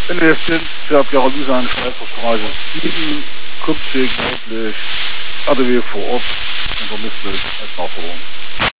In der Stint fährt Garamiser an Schweizer Straße 7, Kupfweg nördlich, RDW vor Ort, untermisst als Nachforderung.